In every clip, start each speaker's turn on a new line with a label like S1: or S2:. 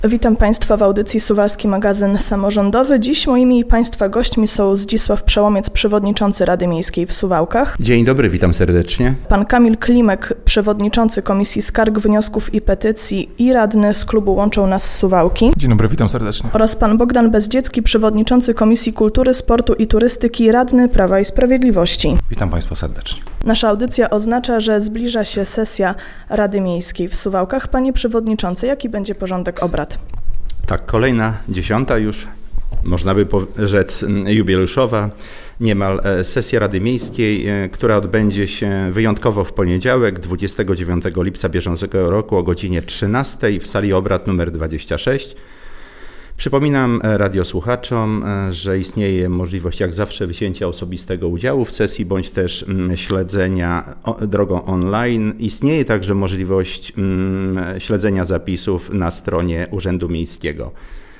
S1: Witam Państwa w audycji Suwalski Magazyn Samorządowy. Dziś moimi i Państwa gośćmi są Zdzisław Przełomiec, przewodniczący Rady Miejskiej w Suwałkach.
S2: Dzień dobry, witam serdecznie.
S1: Pan Kamil Klimek, przewodniczący Komisji Skarg, Wniosków i Petycji i radny z klubu Łączą Nas Suwałki.
S3: Dzień dobry, witam serdecznie.
S1: Oraz pan Bogdan Bezdziecki, przewodniczący Komisji Kultury, Sportu i Turystyki, radny Prawa i Sprawiedliwości.
S4: Witam Państwa serdecznie.
S1: Nasza audycja oznacza, że zbliża się sesja Rady Miejskiej w Suwałkach. Panie przewodniczący, jaki będzie porządek obrad?
S2: Tak, kolejna 10. już, można by rzec, jubileuszowa niemal sesja Rady Miejskiej, która odbędzie się wyjątkowo w poniedziałek, 29 lipca bieżącego roku o godzinie 13 w sali obrad nr 26. Przypominam radiosłuchaczom, że istnieje możliwość jak zawsze wzięcia osobistego udziału w sesji bądź też śledzenia drogą online. Istnieje także możliwość śledzenia zapisów na stronie Urzędu Miejskiego.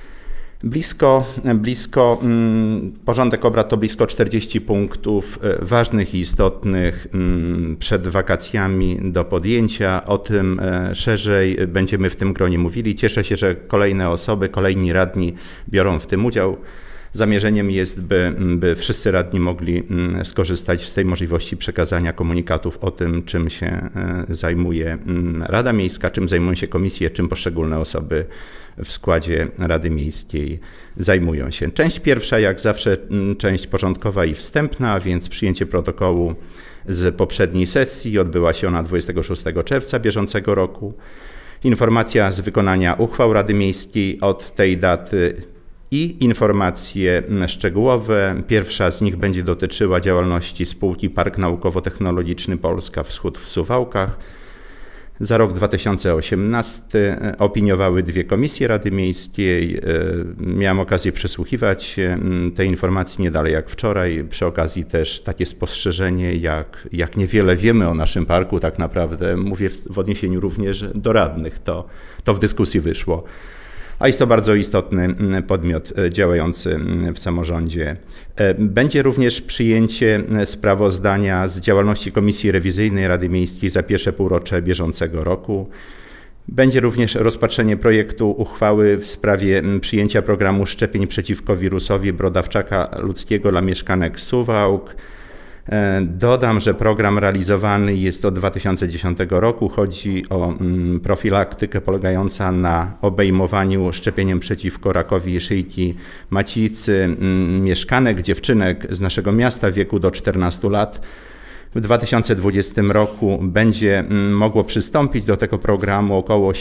S2: Porządek obrad to blisko 40 punktów ważnych i istotnych przed wakacjami do podjęcia. O tym szerzej będziemy w tym gronie mówili. Cieszę się, że kolejne osoby, kolejni radni biorą w tym udział. Zamierzeniem jest, by wszyscy radni mogli skorzystać z tej możliwości przekazania komunikatów o tym, czym się zajmuje Rada Miejska, czym zajmują się komisje, czym poszczególne osoby w składzie Rady Miejskiej zajmują się. Część pierwsza, jak zawsze, część porządkowa i wstępna, a więc przyjęcie protokołu z poprzedniej sesji. Odbyła się ona 26 czerwca bieżącego roku. Informacja z wykonania uchwał Rady Miejskiej od tej daty i informacje szczegółowe. Pierwsza z nich będzie dotyczyła działalności spółki Park Naukowo-Technologiczny Polska Wschód w Suwałkach. Za rok 2018 opiniowały dwie komisje Rady Miejskiej. Miałem okazję przysłuchiwać się tej informacji nie dalej jak wczoraj. Przy okazji też takie spostrzeżenie, jak niewiele wiemy o naszym parku tak naprawdę. Mówię w odniesieniu również do radnych. To w dyskusji wyszło. A jest to bardzo istotny podmiot działający w samorządzie. Będzie również przyjęcie sprawozdania z działalności Komisji Rewizyjnej Rady Miejskiej za pierwsze półrocze bieżącego roku. Będzie również rozpatrzenie projektu uchwały w sprawie przyjęcia programu szczepień przeciwko wirusowi brodawczaka ludzkiego dla mieszkanek Suwałk. Dodam, że program realizowany jest od 2010 roku. Chodzi o profilaktykę polegającą na obejmowaniu szczepieniem przeciwko rakowi szyjki macicy mieszkanek, dziewczynek z naszego miasta w wieku do 14 lat. W 2020 roku będzie mogło przystąpić do tego programu około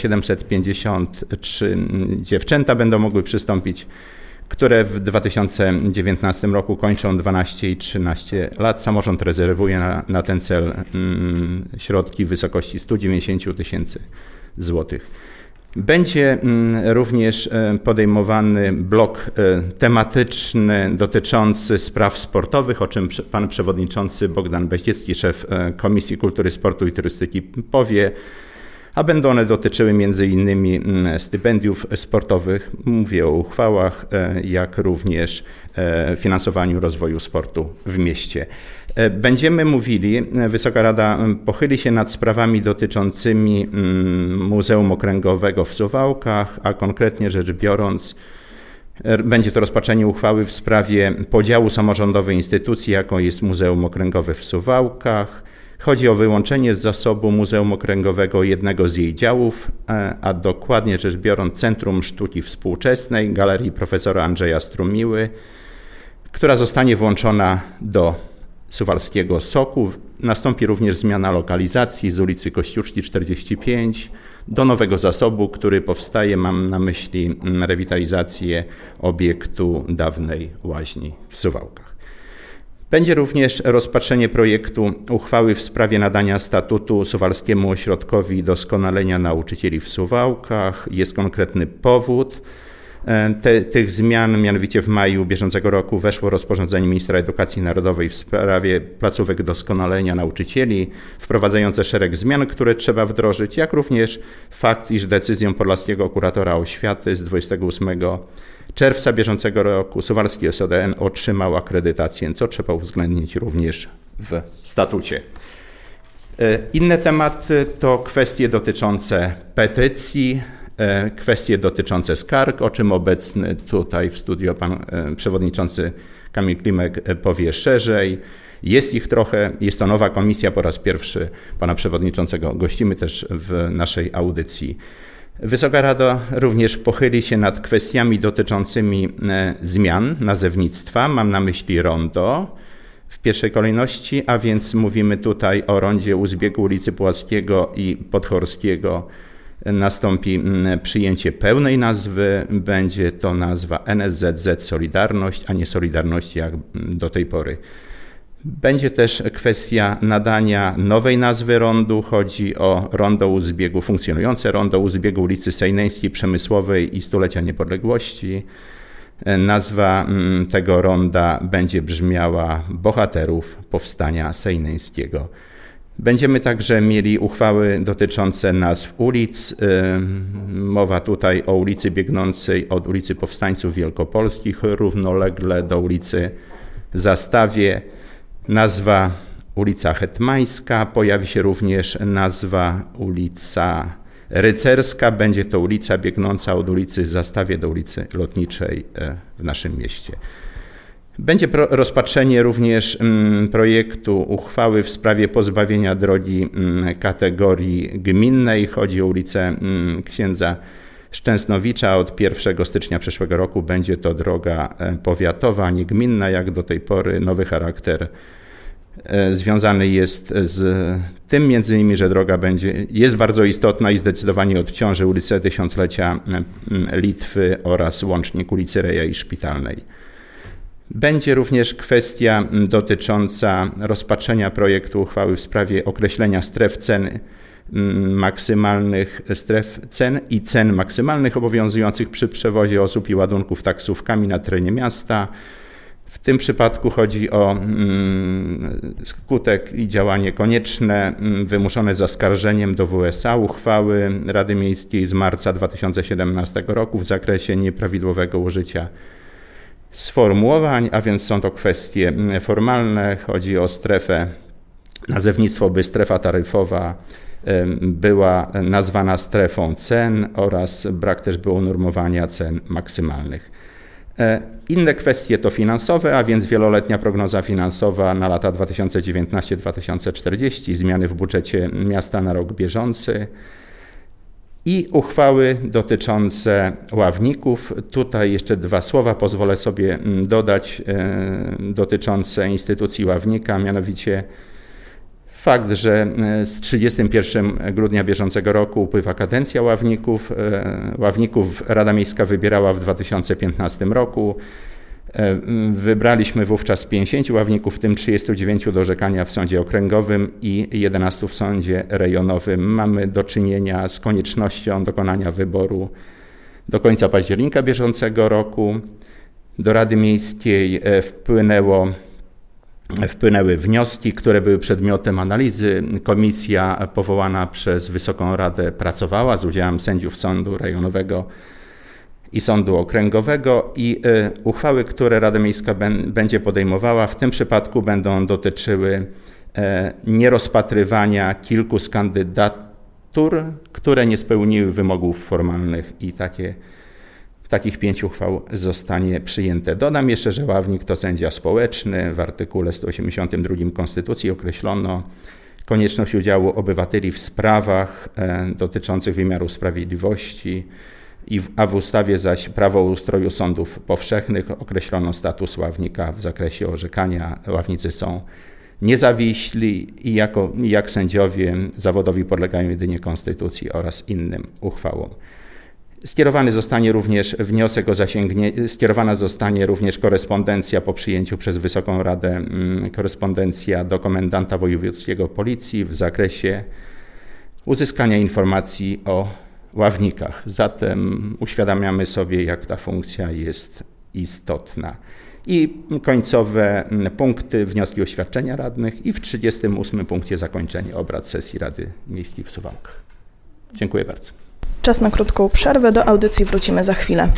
S2: 753 dziewczęta będą mogły przystąpić, które w 2019 roku kończą 12 i 13 lat. Samorząd rezerwuje na ten cel środki w wysokości 190 000 złotych. Będzie również podejmowany blok tematyczny dotyczący spraw sportowych, o czym pan przewodniczący Bogdan Bezdziecki, szef Komisji Kultury, Sportu i Turystyki powie, a będą one dotyczyły m.in. stypendiów sportowych, mówię o uchwałach, jak również finansowaniu rozwoju sportu w mieście. Będziemy mówili, Wysoka Rada pochyli się nad sprawami dotyczącymi Muzeum Okręgowego w Suwałkach, a konkretnie rzecz biorąc, będzie to rozpatrzenie uchwały w sprawie podziału samorządowej instytucji, jaką jest Muzeum Okręgowe w Suwałkach. Chodzi o wyłączenie z zasobu Muzeum Okręgowego jednego z jej działów, a dokładnie rzecz biorąc Centrum Sztuki Współczesnej Galerii Profesora Andrzeja Strumiły, która zostanie włączona do Suwalskiego Soku. Nastąpi również zmiana lokalizacji z ulicy Kościuszki 45 do nowego zasobu, który powstaje, mam na myśli rewitalizację obiektu dawnej łaźni w Suwałkach. Będzie również rozpatrzenie projektu uchwały w sprawie nadania statutu Suwalskiemu Ośrodkowi Doskonalenia Nauczycieli w Suwałkach. Jest konkretny powód tych zmian, mianowicie w maju bieżącego roku weszło rozporządzenie ministra edukacji narodowej w sprawie placówek doskonalenia nauczycieli, wprowadzające szereg zmian, które trzeba wdrożyć, jak również fakt, iż decyzją podlaskiego kuratora oświaty z 28 czerwca bieżącego roku Suwalski SODN otrzymał akredytację, co trzeba uwzględnić również w statucie. Inne tematy to kwestie dotyczące petycji. kwestie dotyczące skarg, o czym obecny tutaj w studio pan przewodniczący Kamil Klimek powie szerzej. Jest ich trochę, jest to nowa komisja, po raz pierwszy pana przewodniczącego gościmy też w naszej audycji. Wysoka Rada również pochyli się nad kwestiami dotyczącymi zmian nazewnictwa, mam na myśli rondo w pierwszej kolejności, a więc mówimy tutaj o rondzie u zbiegu ulicy Puławskiego i Podhorskiego. Nastąpi przyjęcie pełnej nazwy, będzie to nazwa NSZZ Solidarność, a nie Solidarności jak do tej pory. Będzie też kwestia nadania nowej nazwy rondu. Chodzi o rondo u zbiegu, funkcjonujące rondo u zbiegu ulicy Sejneńskiej, Przemysłowej i Stulecia Niepodległości. Nazwa tego ronda będzie brzmiała Bohaterów Powstania Sejneńskiego. Będziemy także mieli uchwały dotyczące nazw ulic. Mowa tutaj o ulicy biegnącej od ulicy Powstańców Wielkopolskich równolegle do ulicy Zastawie. Nazwa ulica Hetmańska, pojawi się również nazwa ulica Rycerska. Będzie to ulica biegnąca od ulicy Zastawie do ulicy Lotniczej w naszym mieście. Będzie rozpatrzenie również projektu uchwały w sprawie pozbawienia drogi kategorii gminnej. Chodzi o ulicę Księdza Szczęsnowicza. Od 1 stycznia przyszłego roku będzie to droga powiatowa, a nie gminna jak do tej pory. Nowy charakter związany jest z tym między innymi, że droga jest bardzo istotna i zdecydowanie odciąży ulicę Tysiąclecia Litwy oraz łącznik ulicy Reja i Szpitalnej. Będzie również kwestia dotycząca rozpatrzenia projektu uchwały w sprawie określenia stref cen maksymalnych, stref cen i cen maksymalnych obowiązujących przy przewozie osób i ładunków taksówkami na terenie miasta. W tym przypadku chodzi o skutek i działanie konieczne wymuszone zaskarżeniem do WSA uchwały Rady Miejskiej z marca 2017 roku w zakresie nieprawidłowego użycia sformułowań, a więc są to kwestie formalne. Chodzi o strefę, nazewnictwo, by strefa taryfowa była nazwana strefą cen oraz brak też było normowania cen maksymalnych. Inne kwestie to finansowe, a więc wieloletnia prognoza finansowa na lata 2019-2040, zmiany w budżecie miasta na rok bieżący i uchwały dotyczące ławników. Tutaj jeszcze 2 słowa pozwolę sobie dodać dotyczące instytucji ławnika, mianowicie fakt, że z 31 grudnia bieżącego roku upływa kadencja ławników. Ławników Rada Miejska wybierała w 2015 roku. Wybraliśmy wówczas 50 ławników, w tym 39 do orzekania w sądzie okręgowym i 11 w sądzie rejonowym. Mamy do czynienia z koniecznością dokonania wyboru do końca października bieżącego roku. Do Rady Miejskiej wpłynęły wnioski, które były przedmiotem analizy. Komisja powołana przez Wysoką Radę pracowała z udziałem sędziów sądu rejonowego i sądu okręgowego i uchwały, które Rada Miejska będzie podejmowała, w tym przypadku będą dotyczyły nierozpatrywania kilku z kandydatur, które nie spełniły wymogów formalnych i takich 5 uchwał zostanie przyjęte. Dodam jeszcze, że ławnik to sędzia społeczny. W artykule 182 Konstytucji określono konieczność udziału obywateli w sprawach dotyczących wymiaru sprawiedliwości, a w ustawie zaś Prawo o ustroju sądów powszechnych określono status ławnika w zakresie orzekania. Ławnicy są niezawiśli i jak sędziowie zawodowi podlegają jedynie Konstytucji oraz innym uchwałom. Skierowana zostanie również korespondencja po przyjęciu przez Wysoką Radę, korespondencja do komendanta wojewódzkiego Policji w zakresie uzyskania informacji o ławnikach. Zatem uświadamiamy sobie, jak ta funkcja jest istotna. I końcowe punkty, wnioski oświadczenia radnych i w 38 punkcie zakończenie obrad sesji Rady Miejskiej w Suwałkach. Dziękuję bardzo.
S1: Czas na krótką przerwę, do audycji wrócimy za chwilę.